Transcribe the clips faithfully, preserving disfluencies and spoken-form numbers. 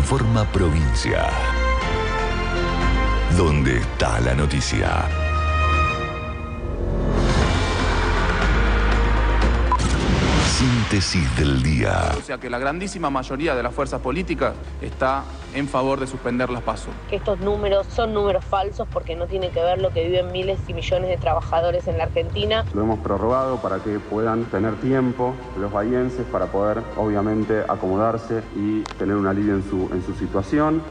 Informa Provincia. ¿Dónde está la noticia? Síntesis del día. O sea que la grandísima mayoría de las fuerzas políticas está en favor de suspender las PASO. Que estos números son números falsos porque no tiene que ver lo que viven miles y millones de trabajadores en la Argentina. Lo hemos prorrogado para que puedan tener tiempo los bahienses para poder, obviamente, acomodarse y tener un alivio en su, en su situación.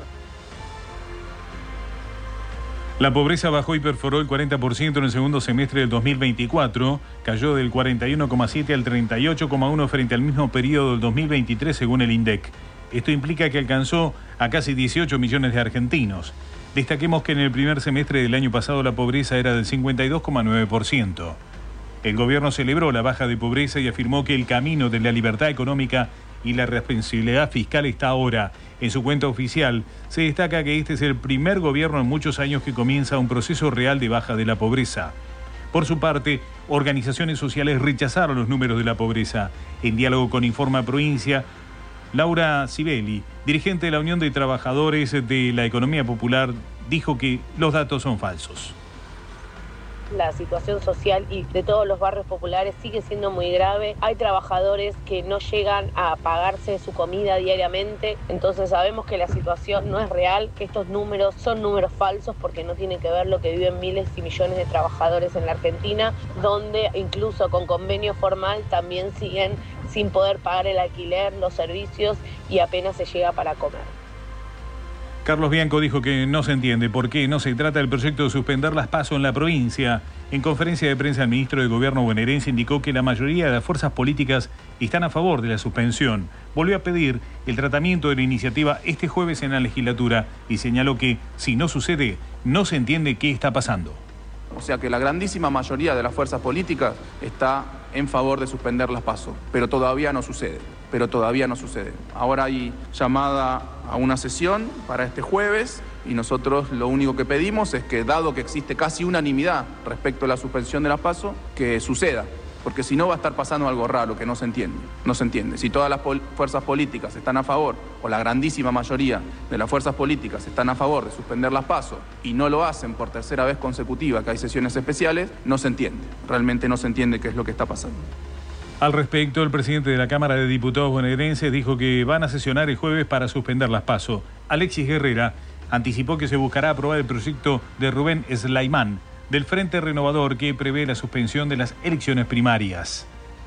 La pobreza bajó y perforó el cuarenta por ciento en el segundo semestre del dos mil veinticuatro, cayó del cuarenta y uno coma siete al treinta y ocho coma uno frente al mismo periodo del dos mil veintitrés según el INDEC. Esto implica que alcanzó a casi dieciocho millones de argentinos. Destaquemos que en el primer semestre del año pasado la pobreza era del cincuenta y dos coma nueve por ciento. El gobierno celebró la baja de pobreza y afirmó que el camino de la libertad económica y la responsabilidad fiscal está ahora. En su cuenta oficial se destaca que este es el primer gobierno en muchos años que comienza un proceso real de baja de la pobreza. Por su parte, organizaciones sociales rechazaron los números de la pobreza. En diálogo con Informa Provincia, Laura Sibeli, dirigente de la Unión de Trabajadores de la Economía Popular, dijo que los datos son falsos. La situación social y de todos los barrios populares sigue siendo muy grave. Hay trabajadores que no llegan a pagarse su comida diariamente, entonces sabemos que la situación no es real, que estos números son números falsos porque no tienen que ver lo que viven miles y millones de trabajadores en la Argentina, donde incluso con convenio formal también siguen sin poder pagar el alquiler, los servicios y apenas se llega para comer. Carlos Bianco dijo que no se entiende por qué no se trata del proyecto de suspender las PASO en la provincia. En conferencia de prensa, el ministro de Gobierno bonaerense indicó que la mayoría de las fuerzas políticas están a favor de la suspensión. Volvió a pedir el tratamiento de la iniciativa este jueves en la legislatura y señaló que, si no sucede, no se entiende qué está pasando. O sea que la grandísima mayoría de las fuerzas políticas está en favor de suspender las PASO, pero todavía no sucede, pero todavía no sucede. Ahora hay llamada a una sesión para este jueves y nosotros lo único que pedimos es que, dado que existe casi unanimidad respecto a la suspensión de las PASO, que suceda, porque si no va a estar pasando algo raro que no se entiende, no se entiende. Si todas las pol- fuerzas políticas están a favor, o la grandísima mayoría de las fuerzas políticas están a favor de suspender las PASO y no lo hacen por tercera vez consecutiva, que hay sesiones especiales, no se entiende, realmente no se entiende qué es lo que está pasando. Al respecto, el presidente de la Cámara de Diputados bonaerenses dijo que van a sesionar el jueves para suspender las PASO. Alexis Guerrera anticipó que se buscará aprobar el proyecto de Rubén Slayman del Frente Renovador que prevé la suspensión de las elecciones primarias.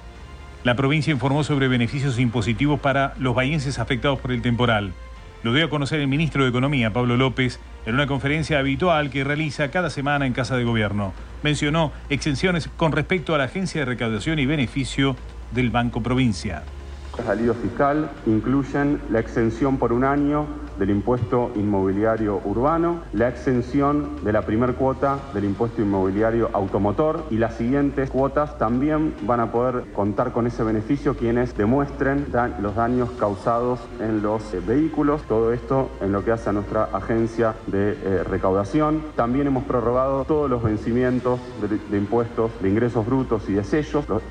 La provincia informó sobre beneficios impositivos para los bahienses afectados por el temporal. Lo dio a conocer el ministro de Economía, Pablo López, en una conferencia habitual que realiza cada semana en Casa de Gobierno. Mencionó exenciones con respecto a la Agencia de Recaudación y Beneficio del Banco Provincia. Los alivios fiscal incluyen la exención por un año del impuesto inmobiliario urbano, la exención de la primer cuota del impuesto inmobiliario automotor y las siguientes cuotas también van a poder contar con ese beneficio quienes demuestren da- los daños causados en los eh, vehículos. Todo esto en lo que hace a nuestra agencia de eh, recaudación. También hemos prorrogado todos los vencimientos de, de impuestos de ingresos brutos y de sellos. Los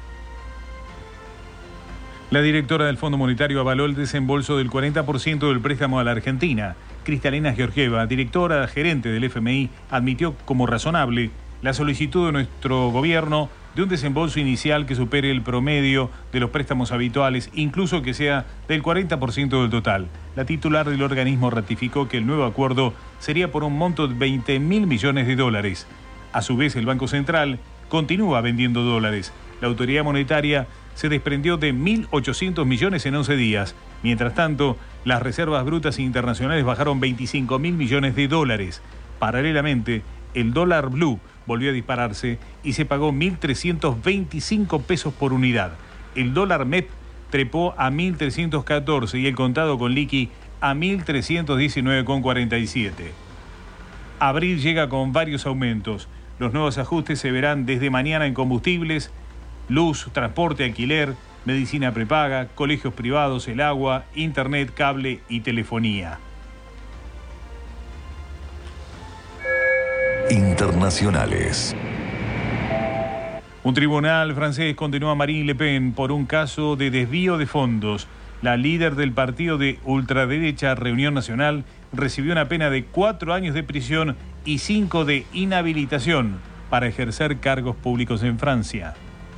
La directora del Fondo Monetario avaló el desembolso del cuarenta por ciento del préstamo a la Argentina. Cristalina Georgieva, directora gerente del F M I, admitió como razonable la solicitud de nuestro gobierno de un desembolso inicial que supere el promedio de los préstamos habituales, incluso que sea del cuarenta por ciento del total. La titular del organismo ratificó que el nuevo acuerdo sería por un monto de veinte mil millones de dólares. A su vez, el Banco Central continúa vendiendo dólares. La autoridad monetaria se desprendió de mil ochocientos millones en once días. Mientras tanto, las reservas brutas internacionales bajaron veinticinco mil millones de dólares. Paralelamente, el dólar blue volvió a dispararse y se pagó mil trescientos veinticinco pesos por unidad. El dólar M E P trepó a mil trescientos catorce y el contado con liqui a mil trescientos diecinueve con cuarenta y siete. Abril llega con varios aumentos. Los nuevos ajustes se verán desde mañana en combustibles, luz, transporte, alquiler, medicina prepaga, colegios privados, el agua, internet, cable y telefonía. Internacionales. Un tribunal francés condenó a Marine Le Pen por un caso de desvío de fondos. La líder del partido de ultraderecha Reunión Nacional recibió una pena de cuatro años de prisión y cinco de inhabilitación para ejercer cargos públicos en Francia.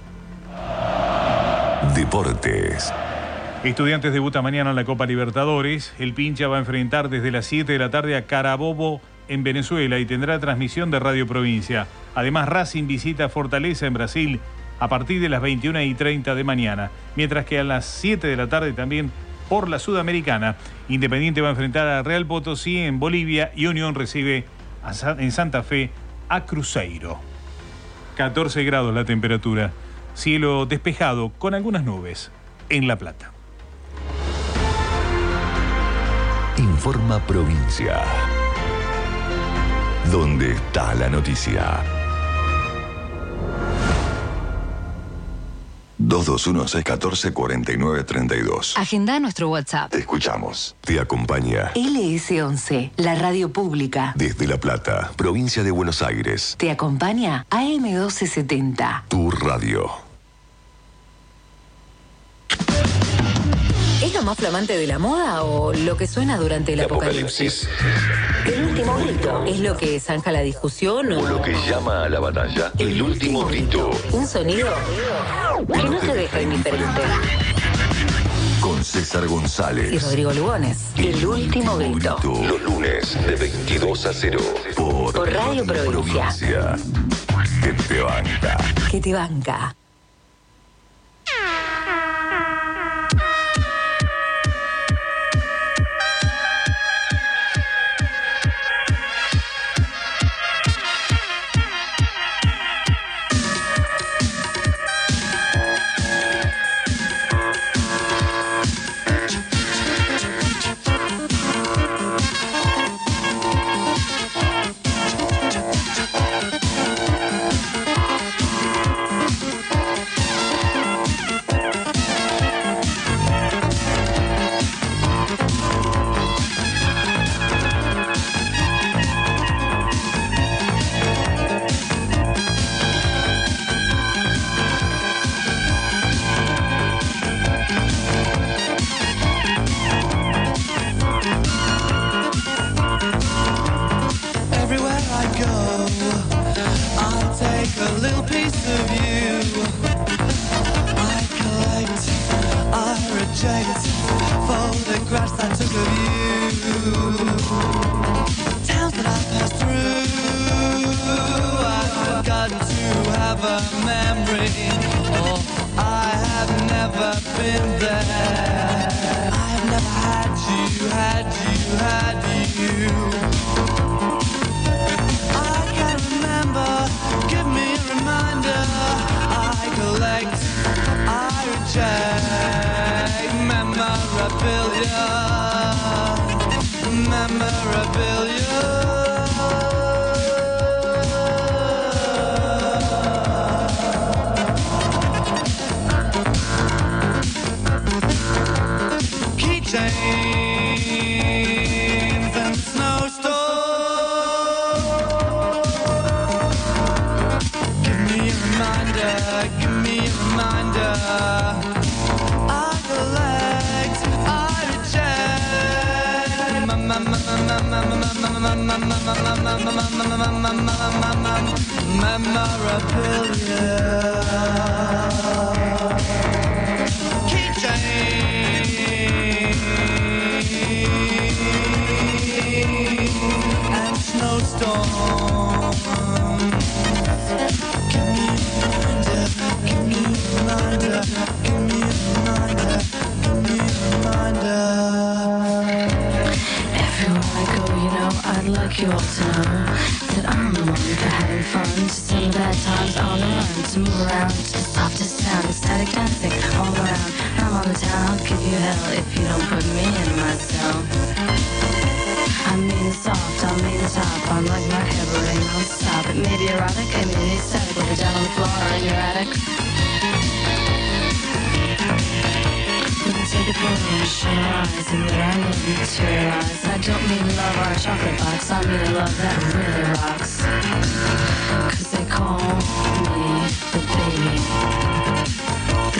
Deportes. Estudiantes debuta mañana en la Copa Libertadores. El Pincha va a enfrentar desde las siete de la tarde a Carabobo en Venezuela y tendrá transmisión de Radio Provincia. Además, Racing visita Fortaleza en Brasil a partir de las veintiuna y treinta de mañana. Mientras que a las siete de la tarde también por la Sudamericana, Independiente va a enfrentar a Real Potosí en Bolivia y Unión recibe a Sa- en Santa Fe a Cruzeiro. catorce grados la temperatura. Cielo despejado con algunas nubes en La Plata. Informa Provincia. ¿Dónde está la noticia? dos dos uno, seis uno cuatro, cuatro nueve tres dos. Agenda nuestro WhatsApp. Te escuchamos. Te acompaña L S once, la radio pública. desde La Plata, provincia de Buenos Aires. Te acompaña A M doce setenta. Tu radio. ¿Es lo más flamante de la moda o lo que suena durante el apocalipsis? El último grito. ¿Es lo que zanja la discusión o, O lo que llama a la batalla, el último grito. un sonido que no te deja indiferente? Con César Y González. Rodrigo Lugones. El último grito. Los lunes de veintidós a cero. Por, Por Radio Provincia. Que te banca. Que te banca.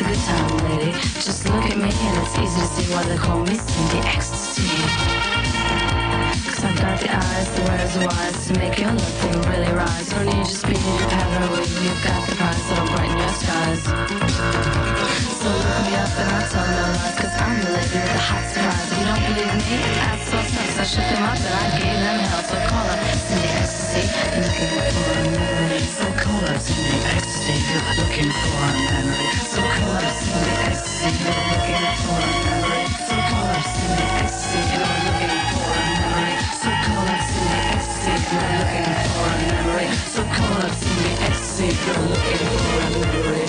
a good time, lady. Just look at me and it's easy to see why they call me Cindy Ecstasy. Cause I've got the eyes, the words wise to make your love thing really rise. Don't need you speaking your paranoid, you've got the price that'll brighten your skies. So look me up and I'll tell no lies, cause I'm the lady with the hot surprise. If you don't believe me, ask those nuts. I shook them up and I gave them hell. So call up Cindy Ecstasy, you're looking for a memory. So call up Cindy Ecstasy, you're looking for a memory. So call up Cindy Ecstasy, you're looking for a memory. So call up Cindy Ecstasy, you're looking for a memory. So call up Cindy Ecstasy, you're looking for a memory. So call up Cindy Ecstasy, you're looking for a memory.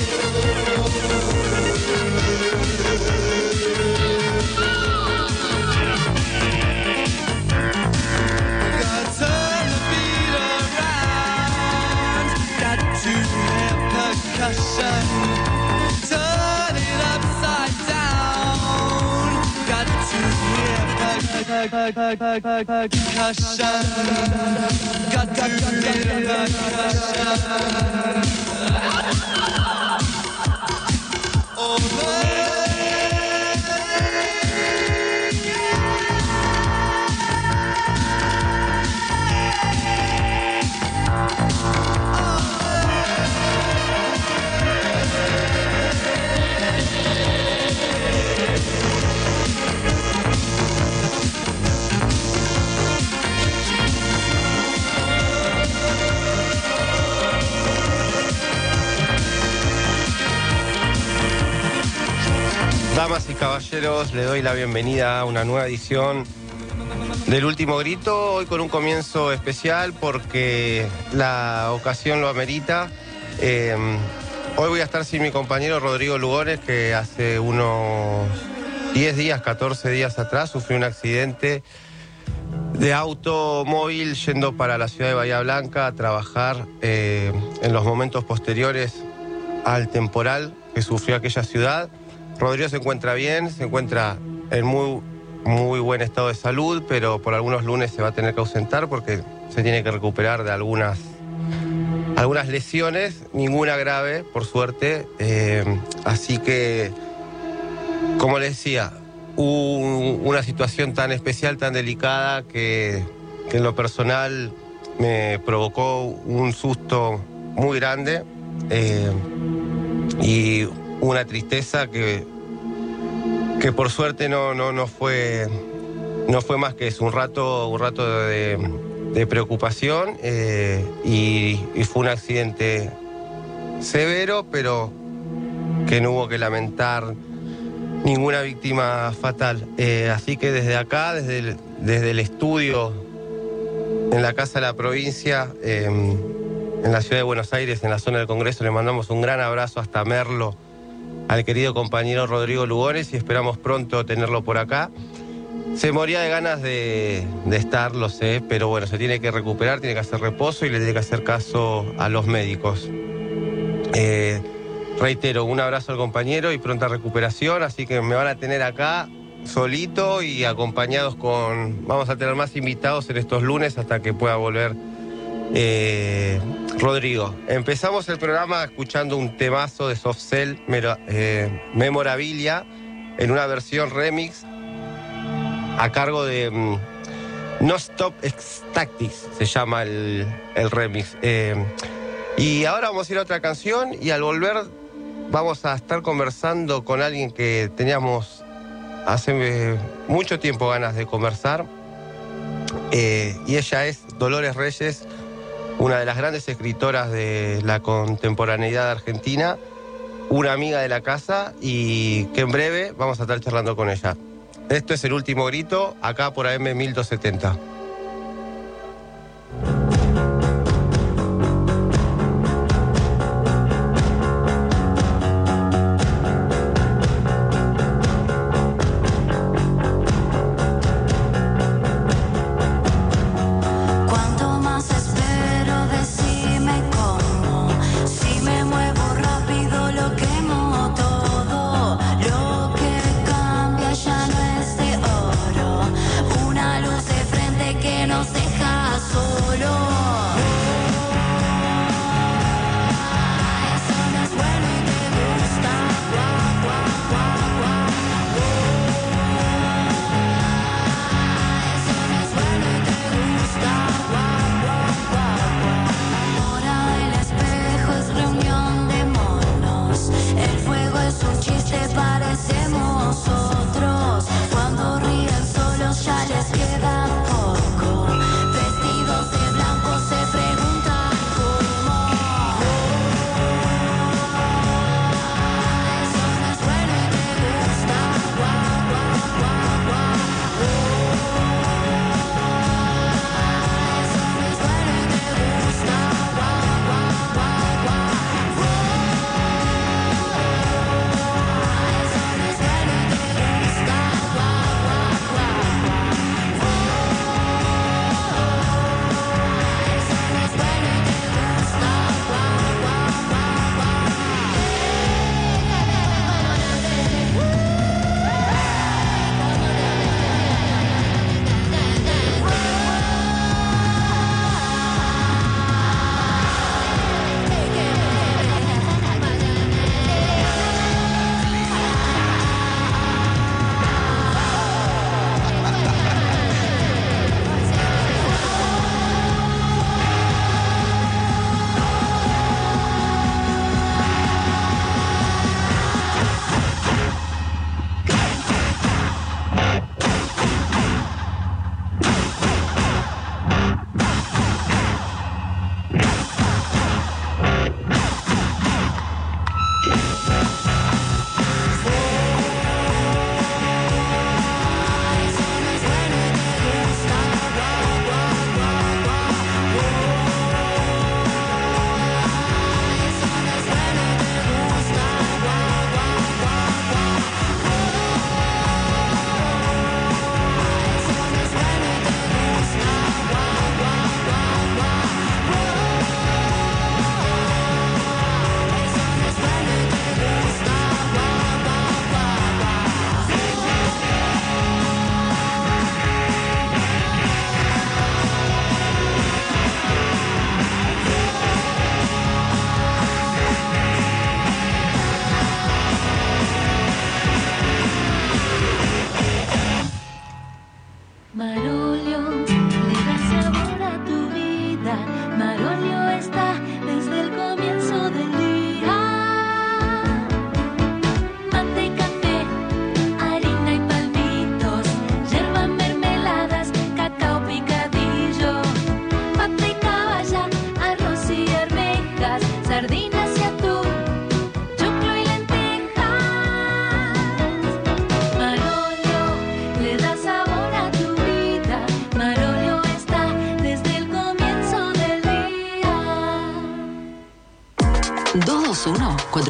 Percussion, turn it upside down. Got to hear percussion. Got to hear percussion. Oh, Damas y caballeros, le doy la bienvenida a una nueva edición del Último Grito, hoy con un comienzo especial porque la ocasión lo amerita. Eh, hoy voy a estar sin mi compañero Rodrigo Lugones, que hace unos diez días, catorce días atrás sufrió un accidente de automóvil yendo para la ciudad de Bahía Blanca a trabajar eh, en los momentos posteriores al temporal que sufrió aquella ciudad. Rodrigo se encuentra bien, se encuentra en muy, muy buen estado de salud, pero por algunos lunes se va a tener que ausentar porque se tiene que recuperar de algunas, algunas lesiones, ninguna grave, por suerte. Eh, así que, como les decía, un, una situación tan especial, tan delicada, que, que en lo personal me provocó un susto muy grande eh, y una tristeza que, que por suerte no, no, no, fue, no fue más que eso, un rato, un rato de, de preocupación eh, y, y fue un accidente severo, pero que no hubo que lamentar ninguna víctima fatal. Eh, así que desde acá, desde el, desde el estudio en la Casa de la Provincia, eh, en la ciudad de Buenos Aires, en la zona del Congreso, le mandamos un gran abrazo hasta Merlo al querido compañero Rodrigo Lugones y esperamos pronto tenerlo por acá. Se moría de ganas de, de estar, lo sé, pero bueno, se tiene que recuperar, tiene que hacer reposo y le tiene que hacer caso a los médicos. Eh, reitero, un abrazo al compañero y pronta recuperación, así que me van a tener acá solito y acompañados con... Vamos a tener más invitados en estos lunes hasta que pueda volver Eh, Rodrigo. Empezamos el programa escuchando un temazo de Soft Cell, eh, Memorabilia, en una versión remix a cargo de um, No Stop Tactics, se llama el, el remix. Eh, y ahora vamos a ir a otra canción y al volver vamos a estar conversando con alguien que teníamos hace eh, mucho tiempo ganas de conversar. Eh, y ella es Dolores Reyes, una de las grandes escritoras de la contemporaneidad argentina, una amiga de la casa y que en breve vamos a estar charlando con ella. Esto es El Último Grito, acá por A M mil doscientos setenta. Frente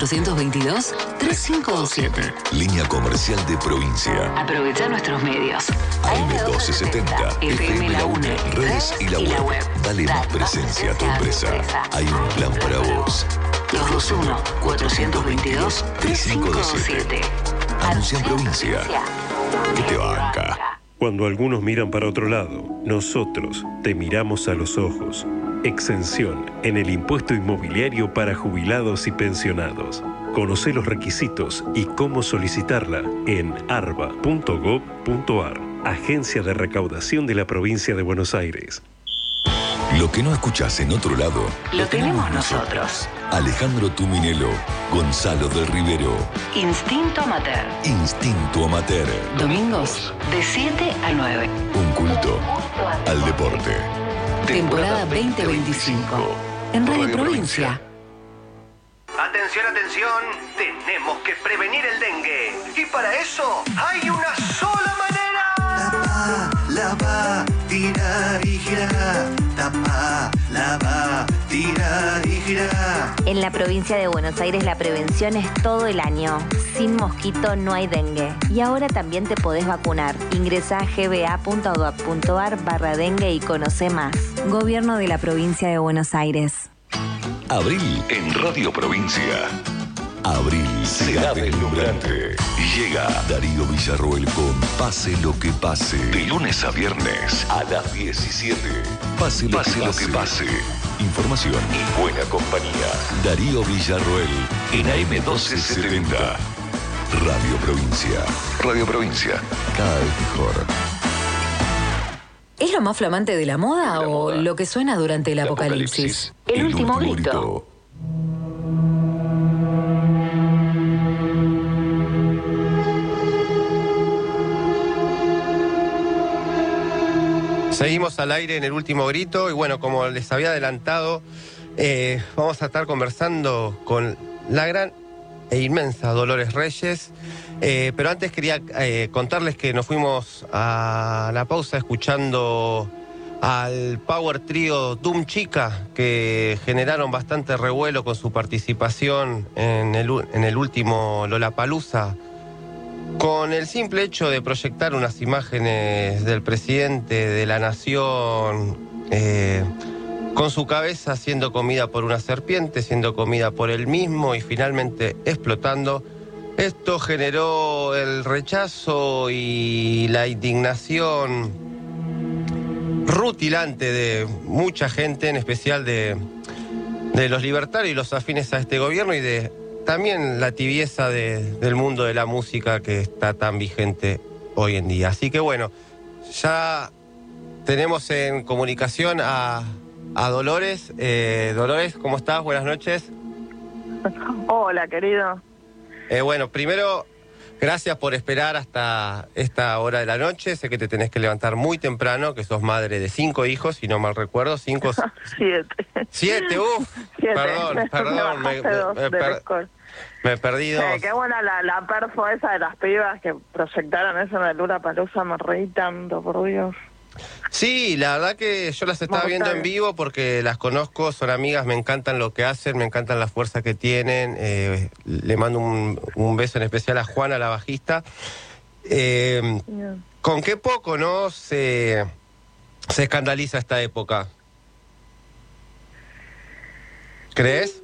cuatrocientos veintidós, treinta y cinco dos siete. Línea comercial de provincia. Aprovecha nuestros medios. A M doce setenta, F M La UNE, redes y la web. Dale más presencia a tu empresa. Hay un plan para vos. dos dos uno, cuatrocientos veintidós, treinta y cinco dos siete. Anuncia en provincia. Que te banca. Cuando algunos miran para otro lado, nosotros te miramos a los ojos. Exención en el impuesto inmobiliario para jubilados y pensionados. Conoce los requisitos y cómo solicitarla en arba punto gob punto ar, Agencia de Recaudación de la Provincia de Buenos Aires. Lo que no escuchás en otro lado, lo tenemos nosotros. Alejandro Tuminelo, Gonzalo del Rivero. Instinto Amateur. Instinto Amateur. Domingos de siete a nueve. Un culto al deporte. Temporada veinte veinticinco. En Radio Provincia. Atención, atención, tenemos que prevenir el dengue. Y para eso hay una sola manera. Tapa, lava, tira y gira. Tapa, lava, tira y gira. En la provincia de Buenos Aires la prevención es todo el año. Sin mosquito no hay dengue. Y ahora también te podés vacunar. Ingresá a g b a punto gob punto ar barra dengue y conoce más. Gobierno de la provincia de Buenos Aires. Abril en Radio Provincia. Abril será deslumbrante. Llega Darío Villarroel con Pase lo que pase. De lunes a viernes a las diecisiete. Pase lo, pase que, pase. lo que pase. Información y buena compañía. Darío Villarroel en A M doce setenta. Radio Provincia. Radio Provincia. Cada vez mejor. ¿Es lo más flamante de la moda la o moda. Lo que suena durante el, el apocalipsis? apocalipsis? El, el último, último grito. grito. Seguimos al aire en el último grito y bueno, como les había adelantado, eh, vamos a estar conversando con la gran e inmensa Dolores Reyes, eh, pero antes quería eh, contarles que nos fuimos a la pausa escuchando al Power Trio Doom Chica, que generaron bastante revuelo con su participación en el, en el último Lollapalooza, con el simple hecho de proyectar unas imágenes del presidente de la nación eh, con su cabeza siendo comida por una serpiente, siendo comida por él mismo y finalmente explotando. Esto generó el rechazo y la indignación rutilante de mucha gente, en especial de, de los libertarios y los afines a este gobierno y de también la tibieza de, del mundo de la música que está tan vigente hoy en día. Así que bueno, ya tenemos en comunicación a, a Dolores. Eh, Dolores, ¿cómo estás? Buenas noches. Hola, querido. Eh, bueno, primero, gracias por esperar hasta esta hora de la noche. Sé que te tenés que levantar muy temprano, que sos madre de cinco hijos, si no mal recuerdo. Cinco... Siete. Siete, uff. Perdón, perdón. Me, me, me, per... me he perdido. Eh, qué buena la, la perfo esa de las pibas que proyectaron eso en el Lollapalooza, me reí tanto, por Dios. Sí, la verdad que yo las estaba viendo en vivo porque las conozco, son amigas, me encantan lo que hacen, me encantan la fuerza que tienen. Eh, le mando un, un beso en especial a Juana, la bajista. Eh, yeah. Con qué poco, ¿no? Se, se escandaliza esta época. ¿Crees?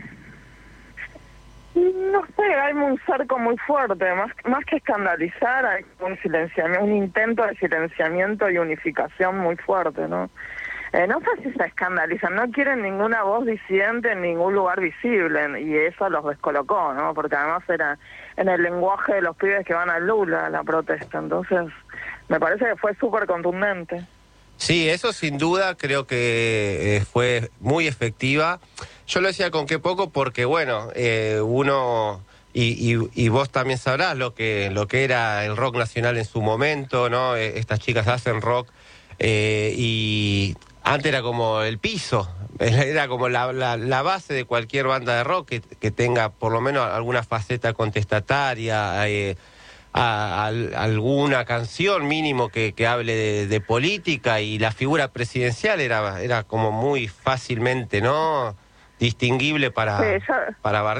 No sé, hay un cerco muy fuerte, más, más que escandalizar, hay un silenciamiento, un intento de silenciamiento y unificación muy fuerte, ¿no? Eh, no sé si se escandalizan, no quieren ninguna voz disidente en ningún lugar visible, y eso los descolocó, ¿no? Porque además era en el lenguaje de los pibes que van a Lula la protesta, entonces me parece que fue súper contundente. Sí, eso sin duda creo que eh, fue muy efectiva. Yo lo decía con qué poco porque, bueno, eh, uno, y, y, y vos también sabrás lo que, lo que era el rock nacional en su momento, ¿no? Estas chicas hacen rock eh, y antes era como el piso, era como la, la, la base de cualquier banda de rock que, que tenga por lo menos alguna faceta contestataria, eh, A, a, a alguna canción mínimo que, que hable de, de política, y la figura presidencial era, era como muy fácilmente, ¿no?, distinguible para, sí, yo, para bardear.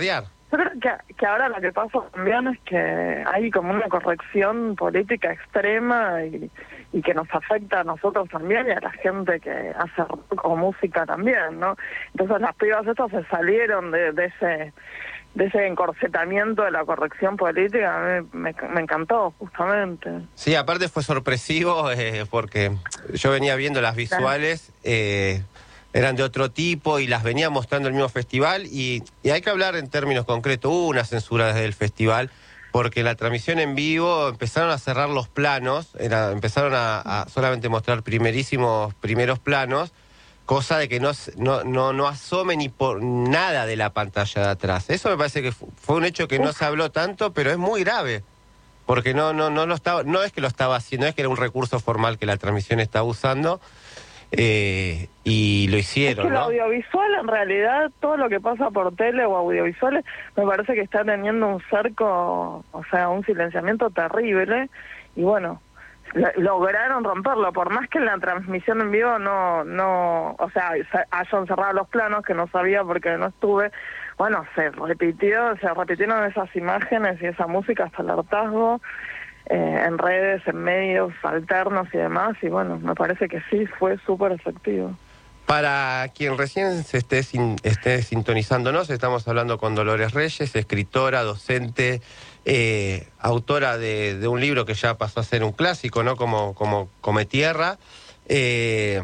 Yo creo que, que ahora lo que pasa también es que hay como una corrección política extrema y, y que nos afecta a nosotros también y a la gente que hace rock o música también, ¿no? Entonces las pibas estas se salieron de, de ese de ese encorsetamiento de la corrección política. A mí me, me encantó, justamente. Sí, aparte fue sorpresivo eh, porque yo venía viendo las visuales, eh, eran de otro tipo y las venía mostrando el mismo festival y, y hay que hablar en términos concretos. Hubo una censura desde el festival porque la transmisión en vivo empezaron a cerrar los planos, era, empezaron a, a solamente mostrar primerísimos primeros planos, cosa de que no, no, no, no asome ni por nada de la pantalla de atrás. Eso me parece que fue un hecho que no se habló tanto, pero es muy grave. Porque no, no, no lo estaba, no es que lo estaba haciendo, es que era un recurso formal que la transmisión estaba usando, eh, y lo hicieron, es que ¿no? el audiovisual, en realidad, todo lo que pasa por tele o audiovisuales, me parece que está teniendo un cerco, o sea, un silenciamiento terrible, y bueno, lograron romperlo, por más que en la transmisión en vivo no, no, o sea, hayan cerrado los planos, que no sabía porque no estuve, bueno, se repitió, se repitieron esas imágenes y esa música hasta el hartazgo, eh, en redes, en medios alternos y demás, y bueno, me parece que sí, fue súper efectivo. Para quien recién se esté, sin, esté sintonizándonos, estamos hablando con Dolores Reyes, escritora, docente, eh, autora de, de un libro que ya pasó a ser un clásico, ¿no? Como, como Come Tierra. Eh,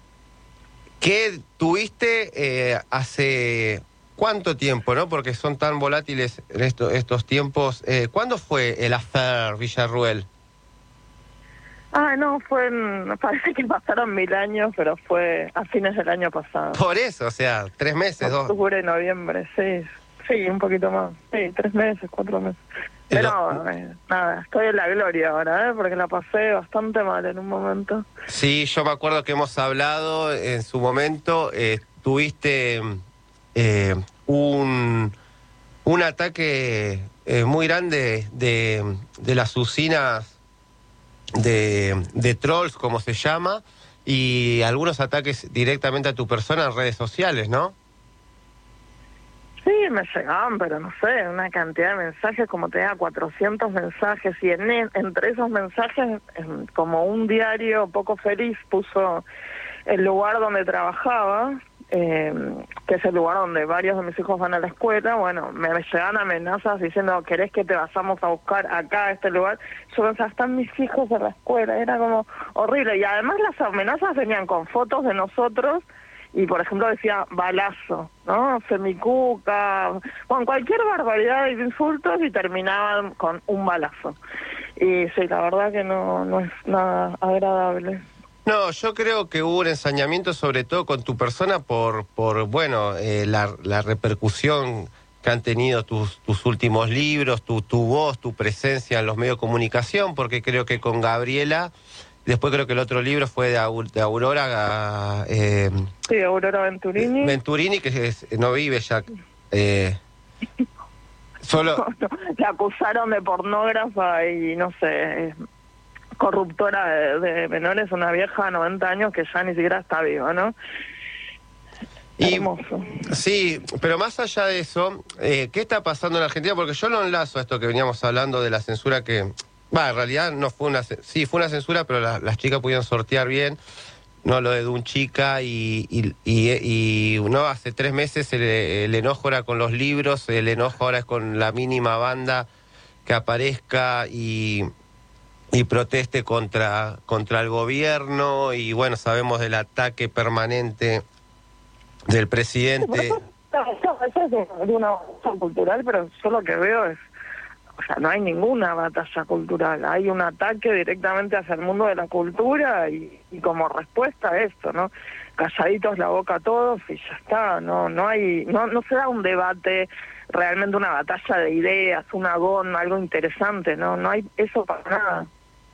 ¿Qué tuviste eh, hace cuánto tiempo, no? Porque son tan volátiles en esto, estos tiempos. Eh, ¿Cuándo fue el affair Villarruel? Ah, no, fue en, parece que pasaron mil años, pero fue a fines del año pasado. Por eso, o sea, tres meses, dos. Octubre, noviembre, sí, sí, un poquito más, sí, tres meses, cuatro meses. Pero eh, nada, estoy en la gloria ahora, ¿eh? Porque la pasé bastante mal en un momento. Sí, yo me acuerdo que hemos hablado en su momento, eh, tuviste eh, un, un ataque eh, muy grande de, de las usinas De, de trolls, como se llama, y algunos ataques directamente a tu persona en redes sociales, ¿no? Sí, me llegaban, pero no sé, una cantidad de mensajes, como tenía cuatrocientos mensajes, y en, entre esos mensajes, en, como un diario poco feliz puso el lugar donde trabajaba, eh, que es el lugar donde varios de mis hijos van a la escuela. Bueno, me llegan amenazas diciendo, ¿querés que te vayamos a buscar acá, a este lugar? Yo pensaba, están mis hijos en la escuela, era como horrible. Y además las amenazas venían con fotos de nosotros, y por ejemplo decía balazo, ¿no? Semicuca, con cualquier barbaridad de insultos, y terminaban con un balazo. Y sí, la verdad que no, no es nada agradable. No, yo creo que hubo un ensañamiento sobre todo con tu persona por, por bueno, eh, la, la repercusión que han tenido tus, tus últimos libros, tu, tu voz, tu presencia en los medios de comunicación, porque creo que con Gabriela, después creo que el otro libro fue de, Aur, de Aurora... Eh, sí, Aurora Venturini. Venturini, que es, no vive ya... Eh, solo... No, no, la acusaron de pornógrafa y no sé... corruptora de, de menores, una vieja de noventa años que ya ni siquiera está viva, ¿no? Y, hermoso. Sí, pero más allá de eso, eh, ¿qué está pasando en Argentina? Porque yo lo enlazo a esto que veníamos hablando de la censura que... Va, en realidad no fue una... Sí, fue una censura, pero la, las chicas pudieron sortear bien, no lo de Dunchica, y, y, y, y no, hace tres meses el, el enojo era con los libros, el enojo ahora es con la mínima banda que aparezca y... y proteste contra, contra el gobierno, y bueno, sabemos del ataque permanente del presidente. Eso es de una batalla cultural, pero yo lo que veo es, o sea, no hay ninguna batalla cultural, hay un ataque directamente hacia el mundo de la cultura y, y como respuesta a esto, ¿no? Calladitos la boca a todos y ya está, no, no hay, no, no se da un debate, realmente una batalla de ideas, un agón, algo interesante, no, no hay eso para nada.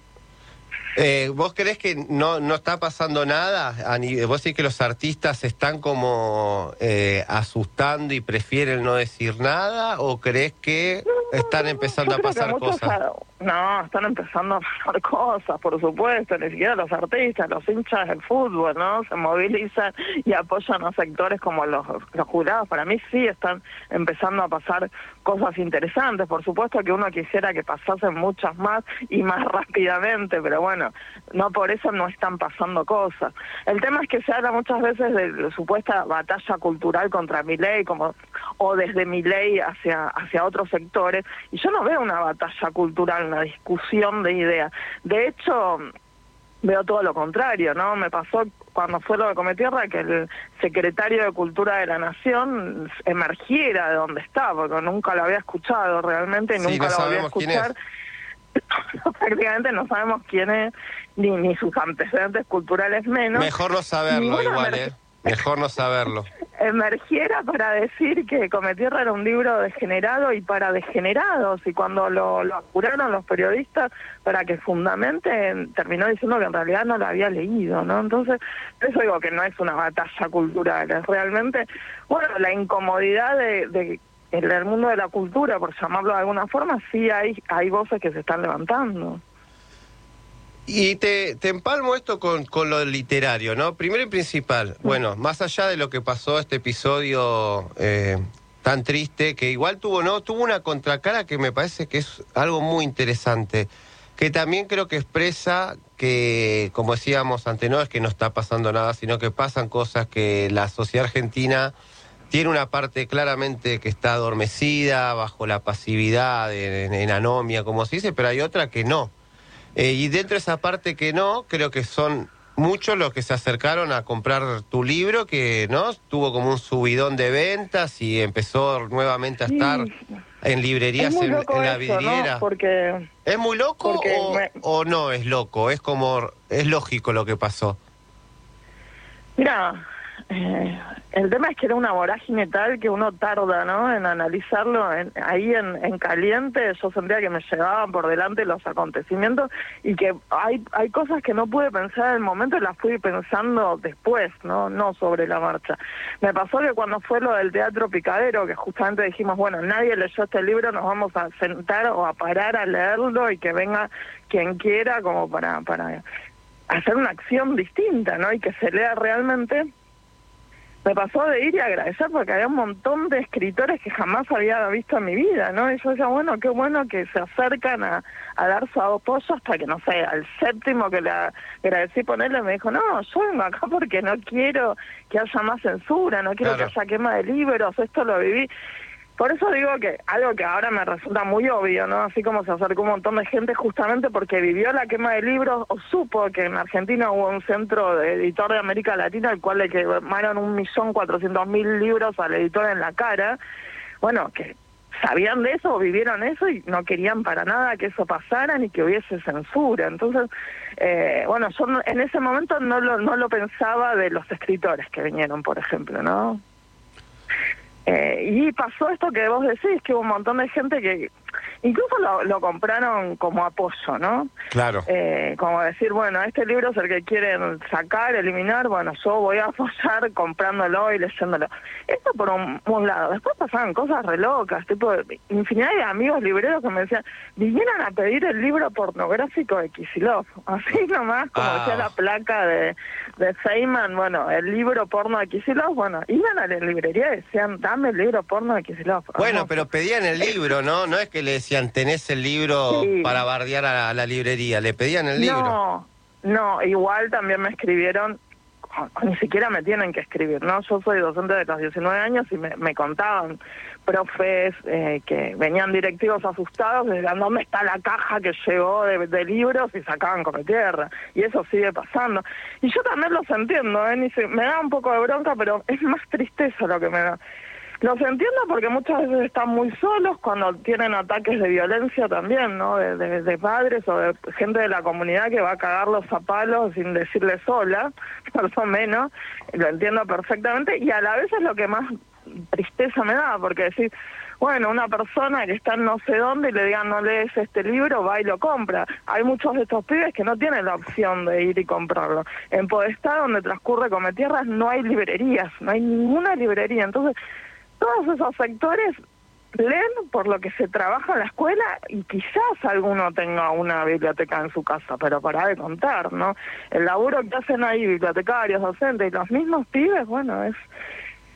Eh, ¿Vos creés que no, no está pasando nada? ¿Vos decís que los artistas se están como eh, asustando y prefieren no decir nada? ¿O creés que están empezando a pasar cosas? No, están empezando a pasar cosas, por supuesto. Ni siquiera los artistas, los hinchas del fútbol, ¿no? Se movilizan y apoyan a sectores como los, los jurados. Para mí sí están empezando a pasar cosas interesantes. Por supuesto que uno quisiera que pasasen muchas más y más rápidamente, pero bueno, no por eso no están pasando cosas. El tema es que se habla muchas veces de la supuesta batalla cultural contra Milei, como o desde Milei hacia hacia otros sectores, y yo no veo una batalla cultural, una discusión de ideas. De hecho, veo todo lo contrario, ¿no? Me pasó cuando fue lo de Cometierra que el secretario de Cultura de la Nación emergiera de donde está, porque nunca lo había escuchado realmente, y sí, nunca no lo volví a escuchar. Prácticamente no sabemos quién es, ni, ni sus antecedentes culturales menos. Mejor no saberlo, bueno, igual, ¿eh? Mejor no saberlo. Emergiera para decir que Cometierra era un libro degenerado y para degenerados, y cuando lo, lo apuraron los periodistas para que fundamente, terminó diciendo que en realidad no lo había leído, ¿no? Entonces, eso digo que no es una batalla cultural, es realmente, bueno, la incomodidad de, de en el mundo de la cultura, por llamarlo de alguna forma, sí hay, hay voces que se están levantando. Y te, te empalmo esto con, con lo literario, ¿no? Primero y principal, bueno, más allá de lo que pasó este episodio eh, tan triste, que igual tuvo, ¿no? Tuvo una contracara que me parece que es algo muy interesante, que también creo que expresa que, como decíamos antes, no es que no está pasando nada, sino que pasan cosas, que la sociedad argentina tiene una parte claramente que está adormecida, bajo la pasividad, en, en anomia, como se dice, pero hay otra que no. Eh, y dentro de esa parte que no, creo que son muchos los que se acercaron a comprar tu libro, que no tuvo como un subidón de ventas y empezó nuevamente a estar sí. en librerías, en, en la vidriera. ¿No? Porque, ¿Es muy loco o, me... o no es loco? Es como, es lógico lo que pasó. Mira, eh, el tema es que era una vorágine tal que uno tarda, ¿no?, en analizarlo en, ahí en, en caliente. Yo sentía que me llevaban por delante los acontecimientos y que hay hay cosas que no pude pensar en el momento y las fui pensando después, no no sobre la marcha. Me pasó que cuando fue lo del Teatro Picadero, que justamente dijimos, bueno, nadie leyó este libro, nos vamos a sentar o a parar a leerlo y que venga quien quiera como para, para hacer una acción distinta, ¿no?, y que se lea realmente. Me pasó de ir y agradecer porque había un montón de escritores que jamás había visto en mi vida, ¿no? Y yo decía, bueno, qué bueno que se acercan a, a dar su apoyo, hasta que, no sé, al séptimo que le agradecí ponerle, me dijo, no, yo vengo acá porque no quiero que haya más censura, no quiero claro. que haya quema de libros, esto lo viví. Por eso digo que algo que ahora me resulta muy obvio, ¿no? Así como se acercó un montón de gente justamente porque vivió la quema de libros o supo que en Argentina hubo un centro de editor de América Latina al cual le quemaron un millón cuatrocientos mil libros al editor en la cara. Bueno, que sabían de eso o vivieron eso y no querían para nada que eso pasara ni que hubiese censura. Entonces, eh, bueno, yo en ese momento no lo, no lo pensaba de los escritores que vinieron, por ejemplo, ¿no? Eh, y pasó esto que vos decís, que hubo un montón de gente que incluso lo, lo compraron como apoyo, ¿no? Claro. Eh, como decir, bueno, este libro es el que quieren sacar, eliminar, bueno, yo voy a apoyar comprándolo y leyéndolo. Esto por un, un lado. Después pasaban cosas re locas, tipo, infinidad de amigos libreros que me decían, vinieron a pedir el libro pornográfico de Kicillof. Así nomás, como ah. decía la placa de, de Feynman, bueno, el libro porno de Kicillof, bueno, iban a la librería y decían, dame el libro porno de Kicillof. Bueno, pero pedían el libro, ¿no? No es que le decían, tenés el libro sí. para bardear a la, a la librería, le pedían el libro. No, no, igual también me escribieron, ni siquiera me tienen que escribir, ¿no? Yo soy docente de los diecinueve años y me, me contaban profes eh, que venían directivos asustados y decían, ¿dónde está la caja que llegó de, de libros? Y sacaban Cometierra. Y eso sigue pasando. Y yo también los entiendo, ¿eh? Ni se, me da un poco de bronca, pero es más tristeza lo que me da. Los entiendo porque muchas veces están muy solos cuando tienen ataques de violencia también, ¿no? De, de, de padres o de gente de la comunidad que va a cagarlos a palos sin decirles sola, más o menos. Lo entiendo perfectamente y a la vez es lo que más tristeza me da, porque decir, bueno, una persona que está en no sé dónde y le digan no lees este libro, va y lo compra. Hay muchos de estos pibes que no tienen la opción de ir y comprarlo. En Podestá, donde transcurre Cometierras, no hay librerías, no hay ninguna librería. Entonces, todos esos sectores leen por lo que se trabaja en la escuela y quizás alguno tenga una biblioteca en su casa, pero para de contar, ¿no? El laburo que hacen ahí bibliotecarios, docentes y los mismos pibes, bueno, es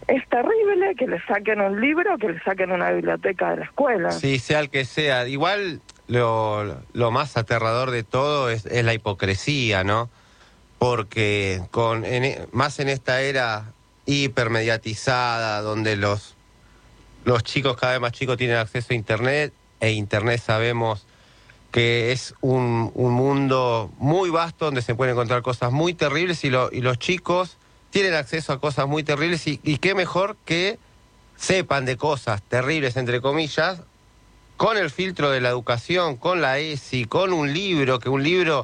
es terrible que le saquen un libro, que le saquen una biblioteca de la escuela. Sí, sea el que sea. Igual lo, lo más aterrador de todo es, es la hipocresía, ¿no? Porque con en, más en esta era hipermediatizada, donde los, los chicos cada vez más chicos tienen acceso a Internet, e Internet sabemos que es un, un mundo muy vasto donde se pueden encontrar cosas muy terribles y, lo, y los chicos tienen acceso a cosas muy terribles y, y qué mejor que sepan de cosas terribles, entre comillas, con el filtro de la educación, con la E S I, con un libro, que un libro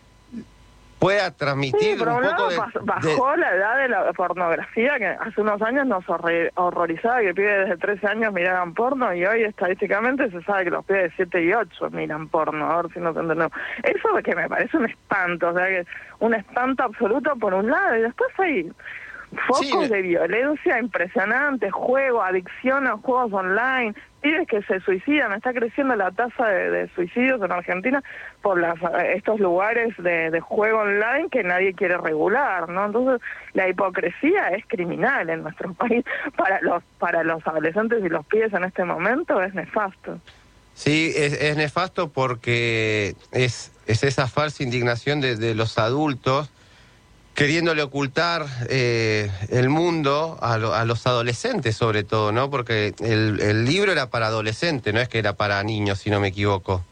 pueda transmitir sí, pero un poco de... Bajó de... la edad de la pornografía, que hace unos años nos horror, horrorizaba que pibes desde trece años miraran porno, y hoy estadísticamente se sabe que los pibes de siete y ocho miran porno, a ver si nos entendemos. Eso es que me parece un espanto, o sea, que un espanto absoluto por un lado, y después hay focos sí, de violencia impresionantes, juego, adicción a juegos online, pibes que se suicidan. Está creciendo la tasa de, de suicidios en Argentina por las, estos lugares de, de juego online que nadie quiere regular, ¿no? Entonces la hipocresía es criminal en nuestro país. Para los para los adolescentes y los pibes en este momento es nefasto. Sí, es, es nefasto porque es, es esa falsa indignación de, de los adultos queriéndole ocultar eh, el mundo a, lo, a los adolescentes, sobre todo, ¿no? Porque el, el libro era para adolescentes, no es que era para niños, si no me equivoco.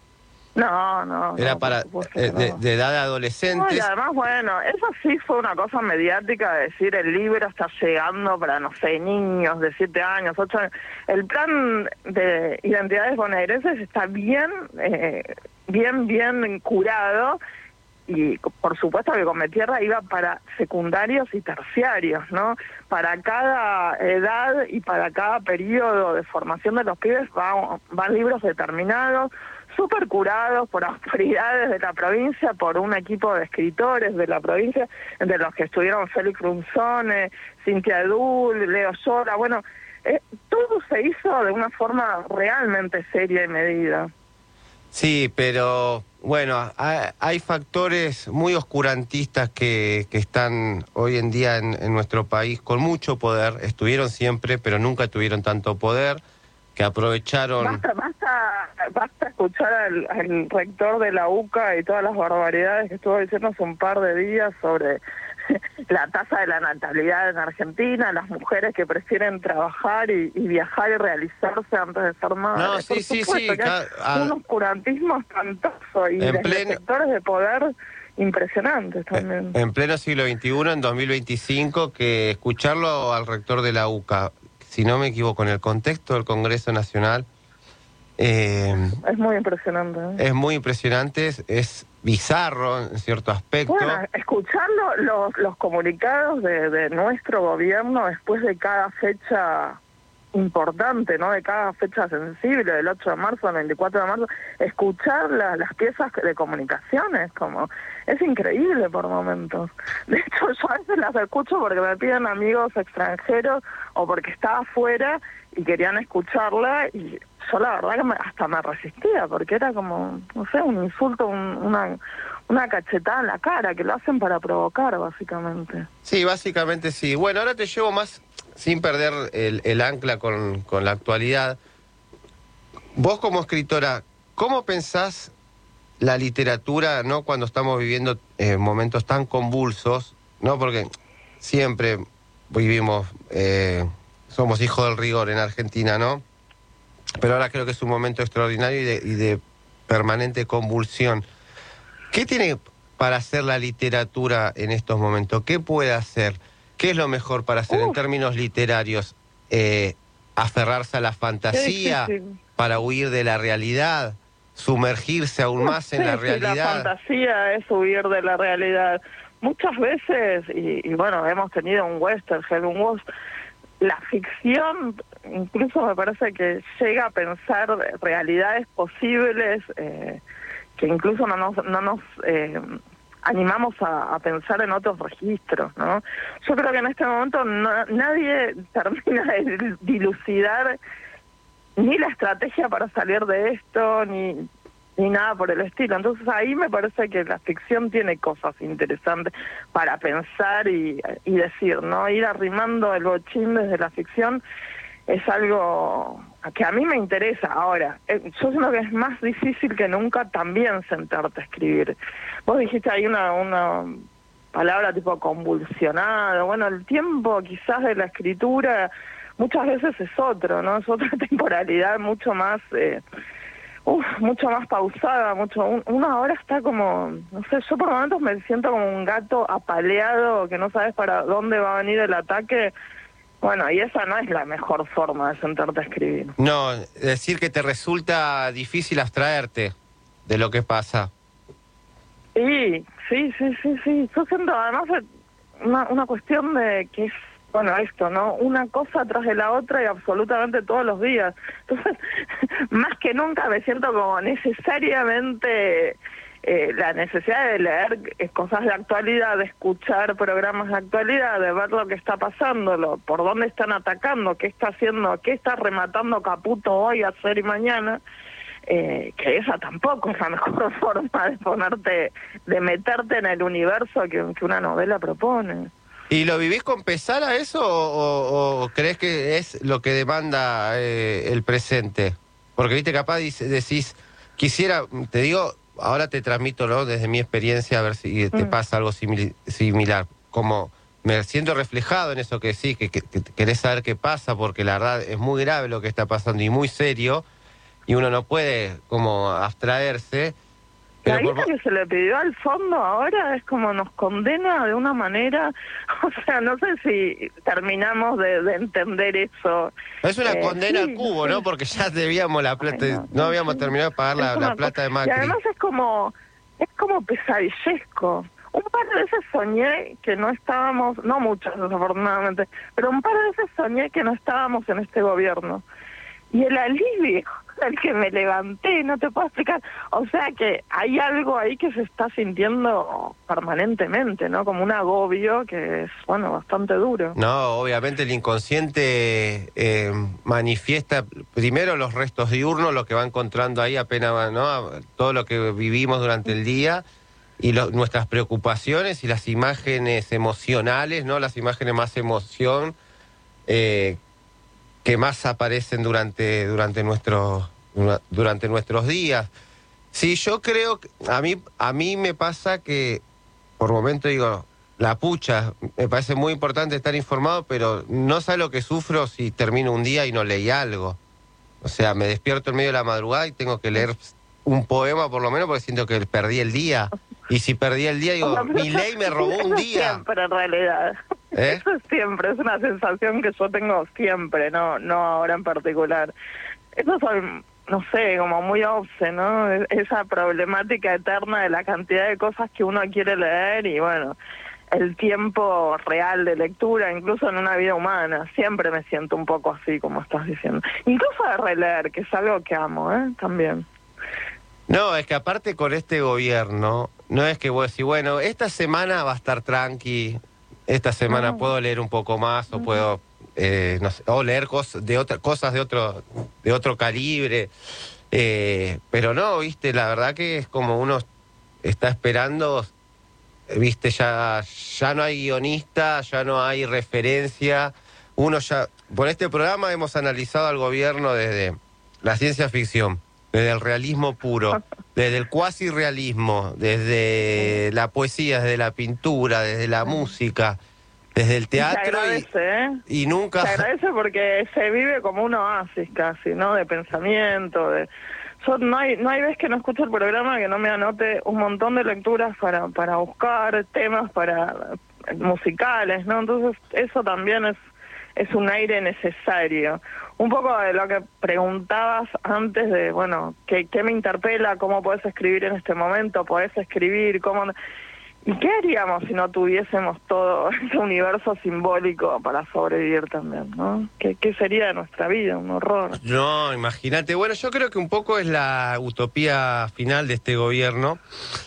No, no. Era no, para eh, de, de edad de adolescentes. No, y además, bueno, eso sí fue una cosa mediática, de decir, el libro está llegando para, no sé, niños de siete años, ocho años. El plan de identidades bonaerenses está bien, eh, bien, bien curado. Y por supuesto que Come Tierra iba para secundarios y terciarios, ¿no? Para cada edad y para cada periodo de formación de los pibes van, van libros determinados, súper curados por autoridades de la provincia, por un equipo de escritores de la provincia, entre los que estuvieron Félix Runzone, Cintia Edul, Leo Sora. Bueno, eh, todo se hizo de una forma realmente seria y medida. Sí, pero bueno, hay, hay factores muy oscurantistas que, que están hoy en día en, en nuestro país con mucho poder, estuvieron siempre, pero nunca tuvieron tanto poder, que aprovecharon... Basta, basta, basta escuchar al, al rector de la U C A y todas las barbaridades que estuvo diciendo hace un par de días sobre la tasa de la natalidad en Argentina, las mujeres que prefieren trabajar y, y viajar y realizarse antes de ser madres. No, sí, sí, sí. Que a, un oscurantismo espantoso y de pleno, sectores de poder impresionantes también. En pleno siglo veintiuno, en dos mil veinticinco, que escucharlo al rector de la U C A, si no me equivoco, en el contexto del Congreso Nacional... Eh, es muy impresionante. ¿eh? Es muy impresionante, es, es bizarro en cierto aspecto. Bueno, escuchando los, los comunicados de, de nuestro gobierno después de cada fecha importante, ¿no? De cada fecha sensible, del ocho de marzo al veinticuatro de marzo, escuchar la, las piezas de comunicaciones, como es increíble por momentos. De hecho, yo a veces las escucho porque me piden amigos extranjeros o porque estaba afuera y querían escucharla, y yo la verdad que me, hasta me resistía, porque era como, no sé, un insulto, un, una, una cachetada en la cara, que lo hacen para provocar, básicamente. Sí, básicamente sí. Bueno, ahora te llevo más, sin perder el, el ancla con, con la actualidad. Vos como escritora, ¿cómo pensás la literatura, no, cuando estamos viviendo eh, momentos tan convulsos, no? Porque siempre vivimos... Eh, somos hijos del rigor en Argentina, ¿no? Pero ahora creo que es un momento extraordinario y de, y de permanente convulsión. ¿Qué tiene para hacer la literatura en estos momentos? ¿Qué puede hacer? ¿Qué es lo mejor para hacer uh. en términos literarios? Eh, ¿Aferrarse a la fantasía para huir de la realidad? ¿Sumergirse aún más sí, en la sí, realidad? La fantasía es huir de la realidad. Muchas veces, y, y bueno, hemos tenido un western, Helen Wood, la ficción incluso me parece que llega a pensar realidades posibles eh, que incluso no nos, no nos eh, animamos a, a pensar en otros registros, ¿no? Yo creo que en este momento no, nadie termina de dilucidar ni la estrategia para salir de esto, ni ni nada por el estilo. Entonces ahí me parece que la ficción tiene cosas interesantes para pensar y, y decir, ¿no? Ir arrimando el bochín desde la ficción es algo que a mí me interesa. Ahora, eh, yo siento que es más difícil que nunca también sentarte a escribir. Vos dijiste ahí una, una palabra tipo convulsionado. Bueno, el tiempo quizás de la escritura muchas veces es otro, ¿no? Es otra temporalidad mucho más... Eh, Uf, mucho más pausada, mucho. Un, uno ahora está como, no sé, yo por momentos me siento como un gato apaleado que no sabes para dónde va a venir el ataque. Bueno, y esa no es la mejor forma de sentarte a escribir. No, decir que te resulta difícil abstraerte de lo que pasa. Sí, sí, sí, sí, sí. Yo siento además una, una cuestión de que es, bueno, esto, ¿no? Una cosa tras de la otra y absolutamente todos los días. Entonces, más que nunca me siento como necesariamente eh, la necesidad de leer eh, cosas de actualidad, de escuchar programas de actualidad, de ver lo que está pasando, lo, por dónde están atacando, qué está haciendo, qué está rematando Caputo hoy, ayer y mañana. Eh, que esa tampoco es la mejor forma de ponerte, de meterte en el universo que, que una novela propone. ¿Y lo vivís con pesar a eso o, o, o crees que es lo que demanda eh, el presente? Porque, viste, capaz dice, decís, quisiera, te digo, ahora te transmito, ¿no? Desde mi experiencia, a ver si te mm. pasa algo simil, similar. Como me siento reflejado en eso que sí, que, que, que querés saber qué pasa, porque la verdad es muy grave lo que está pasando y muy serio, y uno no puede como abstraerse. La guita que se le pidió al fondo ahora es como nos condena de una manera, o sea, no sé si terminamos de, de entender eso. Es una eh, condena sí, al cubo, sí. ¿no? Porque ya debíamos la plata, Ay, no, no, no habíamos sí. terminado de pagar la, la plata de Macri. Y además es como, es como pesadillesco. Un par de veces soñé que no estábamos, no muchas desafortunadamente, pero un par de veces soñé que no estábamos en este gobierno. Y el alivio al que me levanté, no te puedo explicar. O sea que hay algo ahí que se está sintiendo permanentemente, ¿no? Como un agobio que es, bueno, bastante duro. No, obviamente el inconsciente eh, manifiesta primero los restos diurnos, lo que va encontrando ahí apenas, ¿no? Todo lo que vivimos durante el día y lo, nuestras preocupaciones y las imágenes emocionales, ¿no? Las imágenes más emoción eh, que más aparecen durante durante nuestros durante nuestros días. Sí, yo creo que a mí a mí me pasa que por momento digo, la pucha, me parece muy importante estar informado, pero no sé lo que sufro si termino un día y no leí algo. O sea, me despierto en medio de la madrugada y tengo que leer un poema por lo menos porque siento que perdí el día. Y si perdí el día, digo, mi ley me robó un día. Siempre, en realidad. ¿Eh? Eso es siempre, es una sensación que yo tengo siempre, no no ahora en particular. Eso soy, no sé, como muy obse, ¿no? Esa problemática eterna de la cantidad de cosas que uno quiere leer y, bueno, el tiempo real de lectura, incluso en una vida humana. Siempre me siento un poco así, como estás diciendo. Incluso de releer, que es algo que amo, ¿eh? También. No, es que aparte con este gobierno, no es que vos decís, bueno, esta semana va a estar tranqui, esta semana no. puedo leer un poco más, o puedo, eh, no sé, o leer cosas de otra, cosas de otro, de otro calibre, eh, pero no, viste, la verdad que es como uno está esperando, viste, ya, ya no hay guionista, ya no hay referencia, uno ya, por este programa hemos analizado al gobierno desde la ciencia ficción, desde el realismo puro, desde el cuasi realismo, desde la poesía, desde la pintura, desde la música, desde el teatro. Se agradece, y, ¿eh? y nunca... Se agradece porque se vive como un oasis casi, ¿no? De pensamiento, de... Yo no hay no hay vez que no escucho el programa que no me anote un montón de lecturas para para buscar temas para musicales, ¿no? Entonces eso también es es un aire necesario. Un poco de lo que preguntabas antes de, bueno, ¿qué, qué me interpela? ¿Cómo podés escribir en este momento? ¿Podés escribir? ¿Cómo? ¿Y qué haríamos si no tuviésemos todo ese universo simbólico para sobrevivir también, ¿no? ¿Qué, qué sería de nuestra vida? Un horror. No, imagínate. Bueno, yo creo que un poco es la utopía final de este gobierno.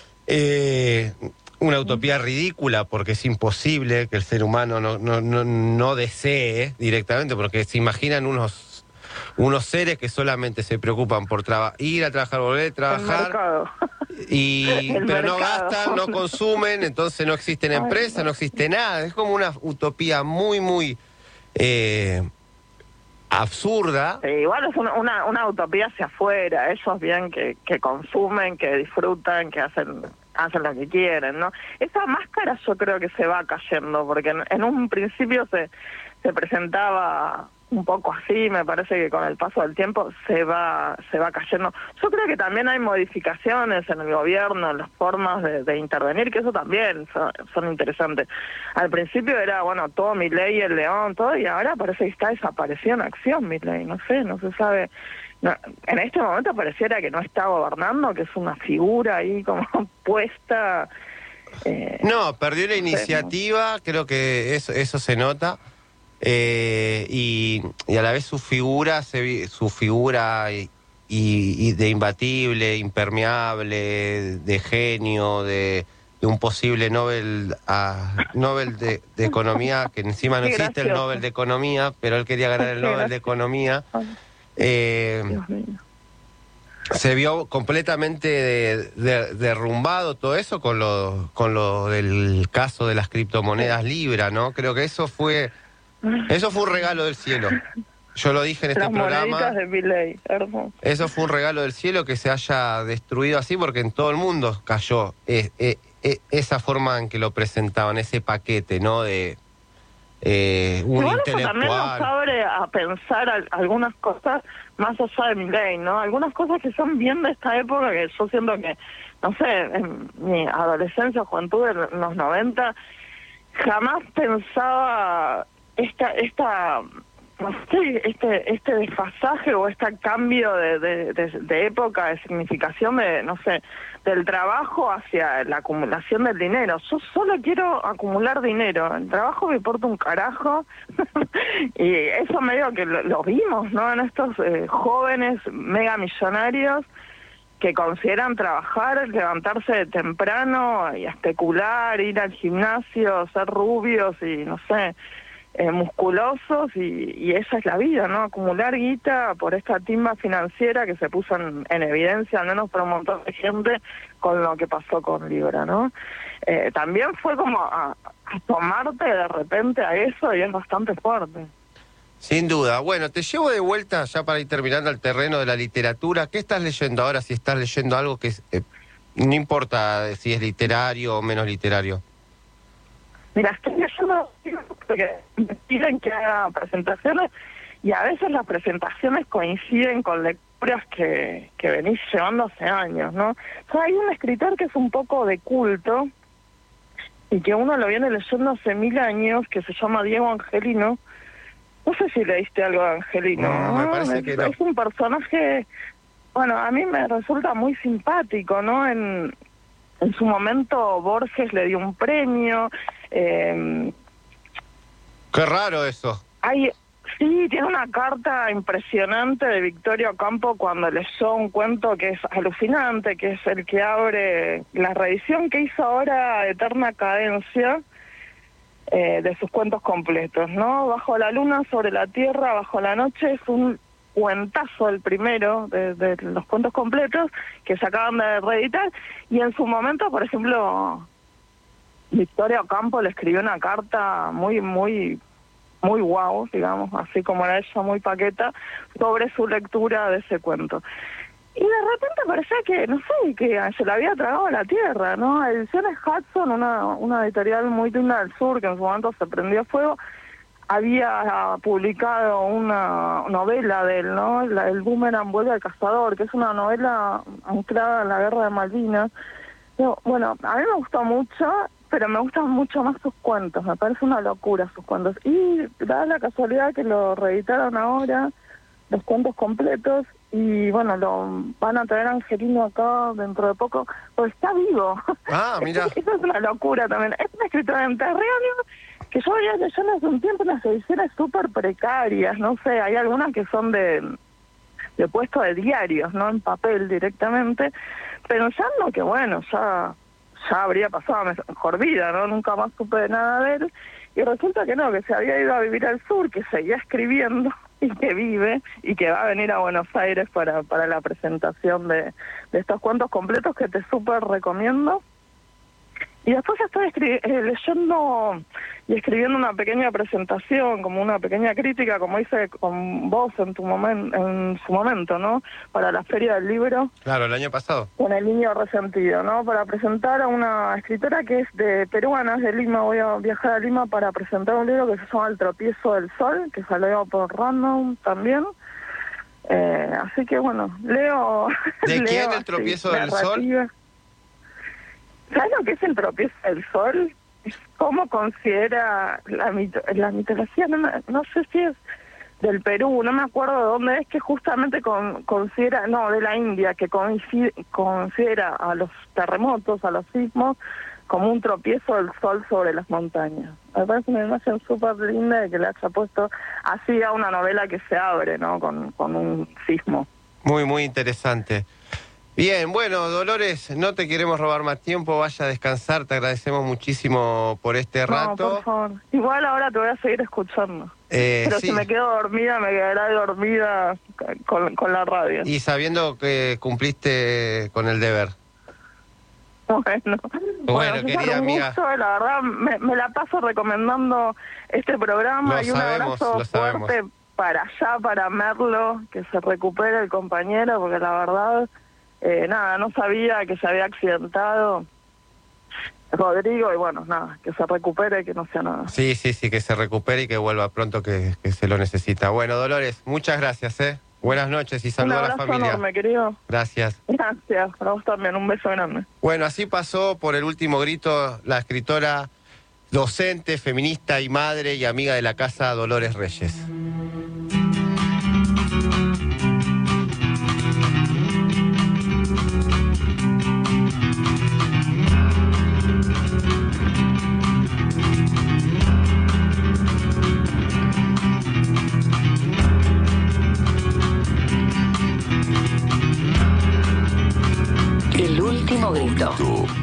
Eh... Una utopía ridícula porque es imposible que el ser humano no, no, no, no desee directamente, porque se imaginan unos, unos seres que solamente se preocupan por traba- ir a trabajar, volver a trabajar, y El pero no mercado. gastan, no consumen, entonces no existen empresas, no existe nada. Es como una utopía muy, muy eh, absurda. Sí, igual es una, una, una utopía hacia afuera, ellos bien que, que consumen, que disfrutan, que hacen hacen lo que quieren, ¿no? Esa máscara yo creo que se va cayendo, porque en, en un principio se, se presentaba un poco así, me parece que con el paso del tiempo se va se va cayendo. Yo creo que también hay modificaciones en el gobierno, en las formas de, de intervenir, que eso también son, son interesantes. Al principio era, bueno, todo Milei, el león, todo, y ahora parece que está desaparecido en acción Milei, no sé, no se sabe. No, en este momento pareciera que no está gobernando, que es una figura ahí como puesta. Eh, No, perdió la iniciativa, creo que eso, eso se nota. Eh, y, y a la vez su figura, se, vi- su figura y, y- y de imbatible, impermeable, de genio, de, de un posible Nobel, a, Nobel de, de Economía, que encima no Qué existe el gracioso. Nobel de Economía, pero él quería ganar el Qué Nobel de gracioso. Economía. Eh, Dios mío. se vio completamente de- de- derrumbado todo eso con lo con lo del caso de las criptomonedas Libra, ¿no? Creo que eso fue eso fue un regalo del cielo. Yo lo dije en este Las programa. moneditas de Milei, hermoso. Eso fue un regalo del cielo que se haya destruido así, porque en todo el mundo cayó eh, eh, eh, esa forma en que lo presentaban, ese paquete, ¿no? De eh, un Igual eso también nos intelectual. abre a pensar al- algunas cosas más allá de Milei, ¿no? Algunas cosas que son bien de esta época, que yo siento que, no sé, en mi adolescencia, juventud, en los noventa, jamás pensaba esta, esta no sé, este este desfasaje o este cambio de, de, de, de época, de significación de, no sé, del trabajo hacia la acumulación del dinero. Yo solo quiero acumular dinero, el trabajo me importa un carajo. Y eso medio que lo, lo vimos, ¿no? En estos eh, jóvenes mega millonarios que consideran trabajar, levantarse temprano y especular, ir al gimnasio, ser rubios y no sé, eh, musculosos, y, y esa es la vida, ¿no? Acumular guita por esta timba financiera que se puso en, en evidencia, al menos por un montón de gente, con lo que pasó con Libra, ¿no? Eh, también fue como a, a tomarte de repente a eso, y es bastante fuerte. Sin duda. Bueno, te llevo de vuelta ya para ir terminando al terreno de la literatura. ¿Qué estás leyendo ahora? Si estás leyendo algo que es, eh, no importa si es literario o menos literario. Mira, estoy leyendo porque me piden que haga presentaciones, y a veces las presentaciones coinciden con lecturas que, que venís llevando hace años, ¿no? O sea, hay un escritor que es un poco de culto y que uno lo viene leyendo hace mil años, que se llama Diego Angelino. No sé si leíste algo de Angelino. No, me parece es, que no. es un personaje, bueno, a mí me resulta muy simpático, ¿no? En, en su momento Borges le dio un premio. Eh, Qué raro eso. hay, sí, tiene una carta impresionante de Victorio Ocampo cuando leyó un cuento que es alucinante, que es el que abre la reedición que hizo ahora Eterna Cadencia, eh, de sus cuentos completos, ¿no? Bajo la luna, sobre la tierra, bajo la noche, es un cuentazo el primero de, de los cuentos completos que se acaban de reeditar, y en su momento, por ejemplo, Victoria Ocampo le escribió una carta muy, muy, muy guau, digamos, así como era ella, muy paqueta, sobre su lectura de ese cuento. Y de repente parecía que, no sé, que se la había tragado a la tierra, ¿no? Ediciones Hudson, una, una editorial muy linda del sur, que en su momento se prendió fuego, había publicado una novela de él, ¿no? La, El Boomerang vuelve al cazador, que es una novela anclada en la guerra de Malvinas. Yo, bueno, a mí me gustó mucho, pero me gustan mucho más sus cuentos, me parece una locura sus cuentos. Y da la casualidad que lo reeditaron ahora, los cuentos completos, y bueno, lo van a traer a Angelino acá dentro de poco, pues está vivo. Ah, mira. Eso es una locura también. Es un escritor en terreno que yo había leyendo hace un tiempo unas ediciones súper precarias, no sé, hay algunas que son de, de puesto de diarios, no en papel directamente, pensando que bueno, ya, ya habría pasado mejor vida, ¿no? Nunca más supe de nada de él, y resulta que no, que se había ido a vivir al sur, que seguía escribiendo, y que vive y que va a venir a Buenos Aires para, para la presentación de, de estos cuentos completos que te súper recomiendo. Y después estoy escri- eh, leyendo y escribiendo una pequeña presentación, como una pequeña crítica, como hice con vos en tu momen- en su momento, ¿no? Para la Feria del Libro. Claro, el año pasado. Con El Niño Resentido, ¿no? Para presentar a una escritora que es de peruana, es de Lima. Voy a viajar a Lima para presentar un libro que se llama El Tropiezo del Sol, que salió por Random también. Eh, así que bueno, leo... ¿De leo quién El Tropiezo del Sol? ¿Sabes lo que es El Tropiezo del Sol? Es cómo considera la, mito la mitología, no, me, no sé si es del Perú, no me acuerdo de dónde es, que justamente con, considera, no, de la India, que coincide, considera a los terremotos, a los sismos, como un tropiezo del sol sobre las montañas. Me parece una imagen súper linda de que le haya puesto así a una novela que se abre, ¿no? Con, con un sismo. Muy, muy interesante. Bien, bueno, Dolores, no te queremos robar más tiempo, vaya a descansar, te agradecemos muchísimo por este rato. No, por favor. Igual ahora te voy a seguir escuchando. Eh, Pero sí. si me quedo dormida, me quedaré dormida con, con la radio. Y sabiendo que cumpliste con el deber. Bueno, bueno, bueno querida un amiga. gusto, la verdad, me, me la paso recomendando este programa Lo y un sabemos, abrazo lo sabemos. fuerte para allá, para Merlo, que se recupere el compañero, porque la verdad... Eh, nada, no sabía que se había accidentado Rodrigo y bueno, nada, que se recupere y que no sea nada. Sí, sí, sí, que se recupere y que vuelva pronto, que, que se lo necesita. Bueno, Dolores, muchas gracias, ¿eh? Buenas noches y saludos a la familia. Un abrazo enorme, querido. Gracias. Gracias, para vos también, un beso grande. Bueno, así pasó por El Último Grito la escritora, docente, feminista y madre y amiga de la casa, Dolores Reyes. El Último Grito.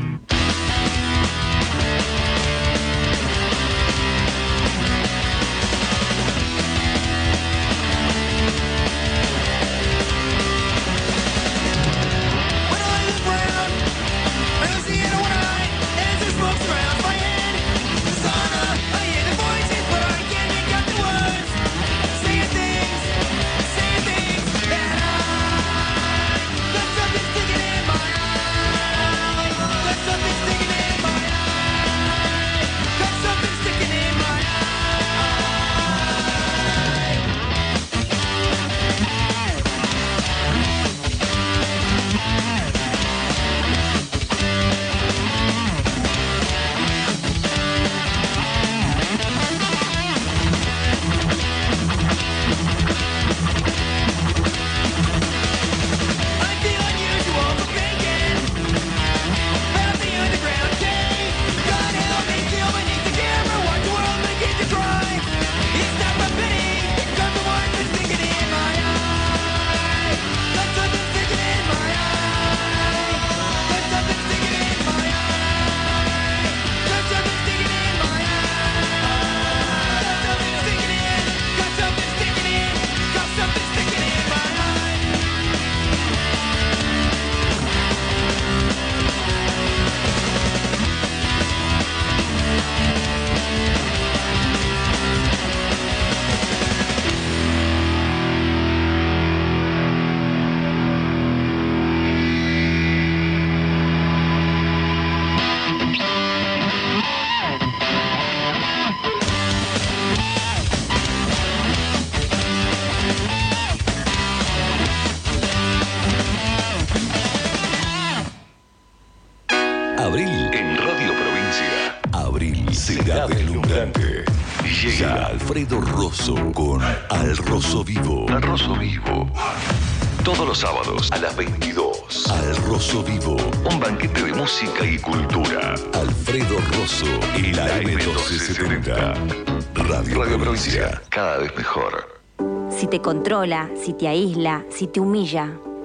Abril en Radio Provincia. Abril será deslumbrante. Llega Alfredo Rosso con Al Rosso Vivo. Al Rosso Vivo. Todos los sábados a las veintidós. Al Rosso Vivo. Un banquete de música y cultura. Alfredo Rosso y la M doce setenta. Radio, Radio Provincia. Cada vez mejor. Si te controla, si te aísla, si te humilla,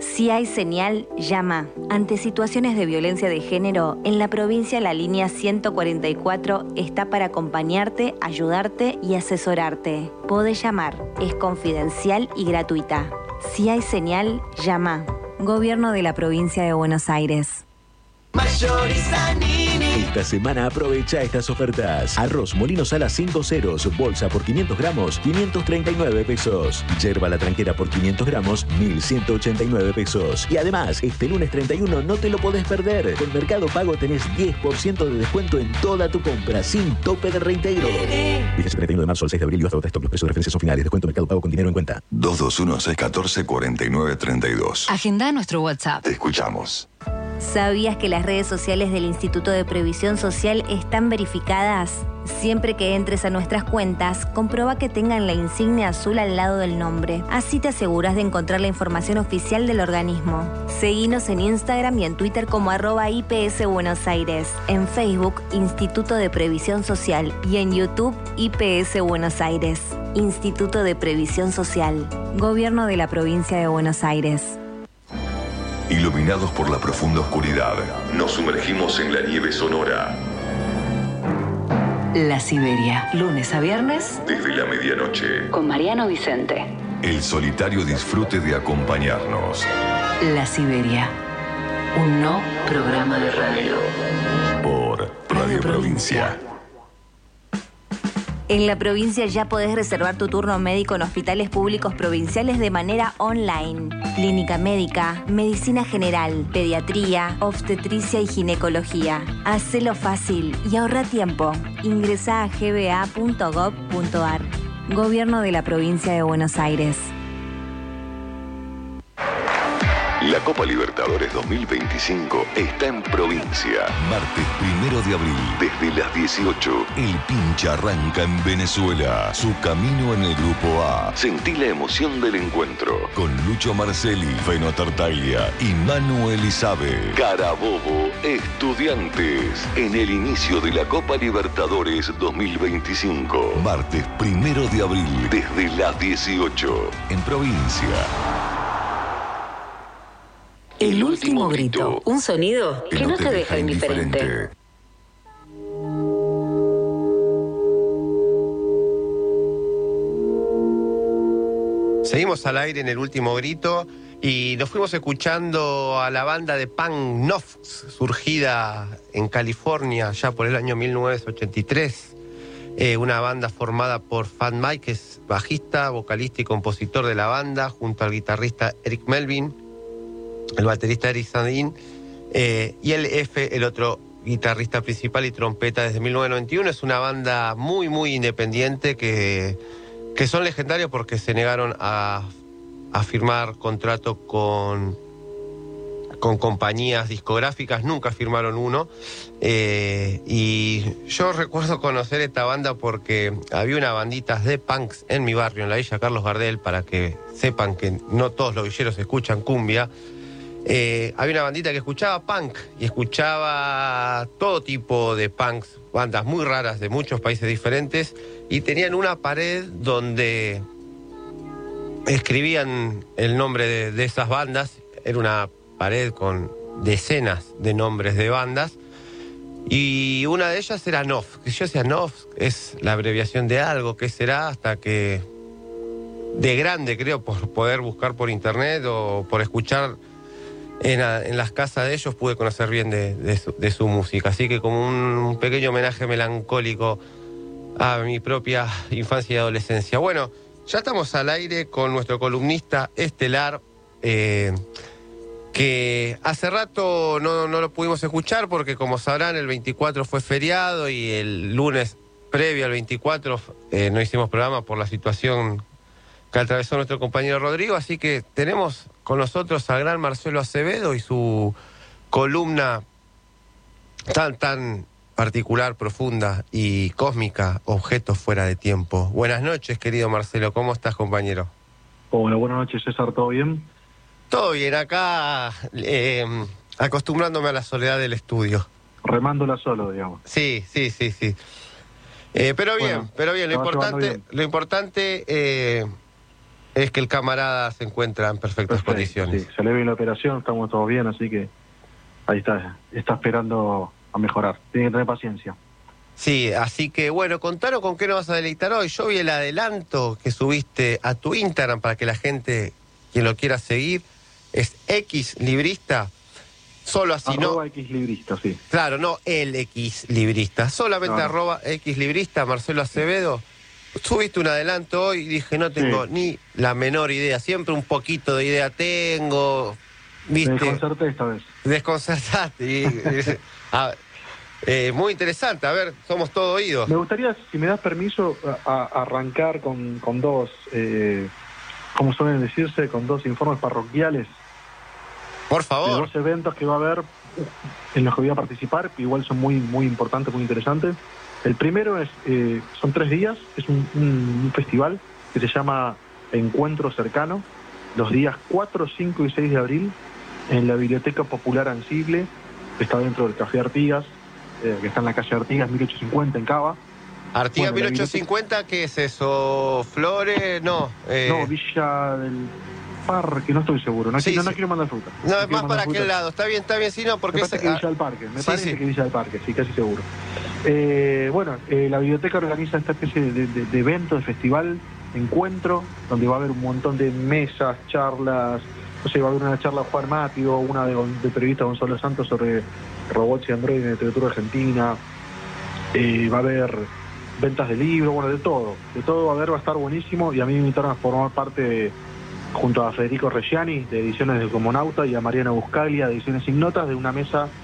Si hay señal, llama. Ante situaciones de violencia de género, en la provincia la línea ciento cuarenta y cuatro está para acompañarte, ayudarte y asesorarte. Podés llamar, es confidencial y gratuita. Si hay señal, llama. Gobierno de la Provincia de Buenos Aires. Esta semana aprovecha estas ofertas. Arroz Molino Sala cinco ceros, bolsa por quinientos gramos, quinientos treinta y nueve pesos. Yerba La Tranquera por quinientos gramos, mil ciento ochenta y nueve pesos. Y además, este lunes treinta y uno no te lo podés perder. Con Mercado Pago tenés diez por ciento de descuento en toda tu compra, sin tope de reintegro. Vigencia treinta y uno de marzo al seis de abril y hasta otro stop. Los precios de referencia son finales. Descuento Mercado Pago con dinero en cuenta. dos dos uno, seis uno cuatro, cuatro nueve tres dos. Agenda nuestro WhatsApp. Te escuchamos. ¿Sabías que las redes sociales del Instituto de Previsión Social están verificadas? Siempre que entres a nuestras cuentas, comprueba que tengan la insignia azul al lado del nombre. Así te aseguras de encontrar la información oficial del organismo. Seguinos en Instagram y en Twitter como arroba I P S Buenos Aires, en Facebook Instituto de Previsión Social y en YouTube I P S Buenos Aires. Instituto de Previsión Social. Gobierno de la Provincia de Buenos Aires. Iluminados por la profunda oscuridad, nos sumergimos en la nieve sonora. La Siberia, lunes a viernes, Desde la medianoche, con Mariano Vicente. el solitario disfrute de acompañarnos. La Siberia, un no programa de radio. Por Radio Provincia. En la provincia ya podés reservar tu turno médico en hospitales públicos provinciales de manera online. Clínica médica, medicina general, pediatría, obstetricia y ginecología. Hacelo fácil y ahorra tiempo. Ingresá a g b a punto gob punto a r. Gobierno de la Provincia de Buenos Aires. La Copa Libertadores dos mil veinticinco está en provincia. Martes primero de abril, desde las dieciocho, el pincha arranca en Venezuela. Su camino en el Grupo A. Sentí la emoción del encuentro con Lucho Marcelli, Feno Tartaglia y Manu Elizabe. Carabobo, Estudiantes, en el inicio de la Copa Libertadores dos mil veinticinco. Martes primero de abril, desde las dieciocho, en provincia. El último grito. Un sonido que no te deja indiferente. Seguimos al aire en el último grito y nos fuimos escuchando a la banda de punk Nofx, surgida en California ya por el año mil novecientos ochenta y tres. Eh, una banda formada por Fat Mike, que es bajista, vocalista y compositor de la banda, junto al guitarrista Eric Melvin, el baterista Eric Sandin, eh, y el F, el otro guitarrista principal y trompeta desde mil novecientos noventa y uno. Es una banda muy, muy independiente que, que son legendarios porque se negaron a, a firmar contrato con, con compañías discográficas, nunca firmaron uno. Eh, y yo recuerdo conocer esta banda porque había una bandita de punks en mi barrio, en la Villa Carlos Gardel, para que sepan que no todos los villeros escuchan cumbia. Eh, había una bandita que escuchaba punk y escuchaba todo tipo de punks, bandas muy raras de muchos países diferentes, y tenían una pared donde escribían el nombre de, de esas bandas. Era una pared con decenas de nombres de bandas y una de ellas era N O F. Yo decía, N O F es la abreviación de algo, ¿qué será? Hasta que de grande, creo, por poder buscar por internet o por escuchar En, a, en las casas de ellos, pude conocer bien de, de, su, de su música. Así que como un, un pequeño homenaje melancólico a mi propia infancia y adolescencia. Bueno, ya estamos al aire con nuestro columnista estelar, eh, que hace rato no, no lo pudimos escuchar porque, como sabrán, el veinticuatro fue feriado y el lunes previo al veinticuatro eh, no hicimos programa por la situación que atravesó nuestro compañero Rodrigo. Así que tenemos con nosotros al gran Marcelo Acevedo y su columna tan, tan particular, profunda y cósmica, Objetos fuera de tiempo. Buenas noches, querido Marcelo. ¿Cómo estás, compañero? Hola, buenas noches, César. ¿Todo bien? Todo bien. Acá eh, acostumbrándome a la soledad del estudio. Remándola solo, digamos. Sí, sí, sí, sí. Eh, pero bien, bueno, pero bien. Lo importante, bien. Lo importante... Eh, es que el camarada se encuentra en perfectas Perfecto, condiciones. Sí, se le ve la operación, estamos todos bien, así que ahí está, está esperando a mejorar. Tiene que tener paciencia. Sí, así que bueno, contanos con qué nos vas a deleitar hoy. Yo vi el adelanto que subiste a tu Instagram para que la gente, quien lo quiera seguir, es X Librista. Solo así, ¿no? Arroba X Librista, sí. Claro, no el X Librista, solamente No, no. arroba X Librista, Marcelo Acevedo. Subiste un adelanto hoy y dije, no tengo Sí. ni la menor idea, siempre un poquito de idea tengo, ¿viste? Me desconcerté esta vez. Desconcertaste. Y, y- a- eh, muy interesante, a ver, somos todo oídos. Me gustaría, si me das permiso, a, a- arrancar con, con dos, eh, como suelen decirse, con dos informes parroquiales. Por De favor. dos eventos que va a haber, uh, en los que voy a participar, que igual son muy, muy importantes, muy interesantes. El primero es, eh, son tres días, es un, un- un festival que se llama Encuentro Cercano, los días cuatro, cinco y seis de abril, en la Biblioteca Popular Ansible, que está dentro del Café Artigas, eh, que está en la calle Artigas, mil ochocientos cincuenta, en Cava. Artigas Bueno, la mil ochocientos cincuenta, ¿qué es eso? ¿Flores? No. eh, No, Villa del Parque, no estoy seguro, no, Sí, quiero, no sí. quiero mandar fruta. No, es quiero más mandar para aquel fruta. lado. Está bien, está bien, sí, no, porque Me es... parece que Villa del Parque, me sí, parece sí. que Villa del Parque, sí, casi seguro. Eh, bueno, eh, la biblioteca organiza esta especie de, de- de evento, de festival, encuentro, donde va a haber un montón de mesas, charlas, no sé, va a haber una charla de Juan Matio, una de, de periodista Gonzalo Santos sobre robots y androides en literatura argentina, eh, va a haber ventas de libros, bueno, de todo, de todo va a haber, va a estar buenísimo, y a mí me invitaron a formar parte de, junto a Federico Reggiani, de Ediciones del Comonauta, y a Mariana Buscaglia, de Ediciones Ignotas, de una mesa